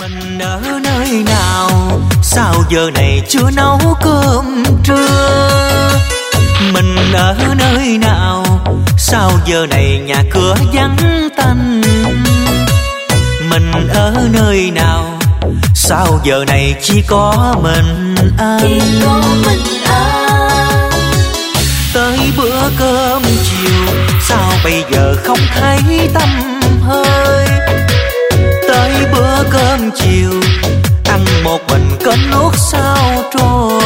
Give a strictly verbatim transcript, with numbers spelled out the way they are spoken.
Mình ở nơi nào sao giờ này chưa nấu cơm trưa? Mình ở nơi nào sao giờ này nhà cửa vắng tanh? Mình ở nơi nào sao giờ này chỉ có mình anh? Chỉ có mình anh. Tới bữa cơm chiều sao bây giờ không thấy tăm hơi? Tới bữa cơm chiều ăn một mình cơm nuốt sao trôi?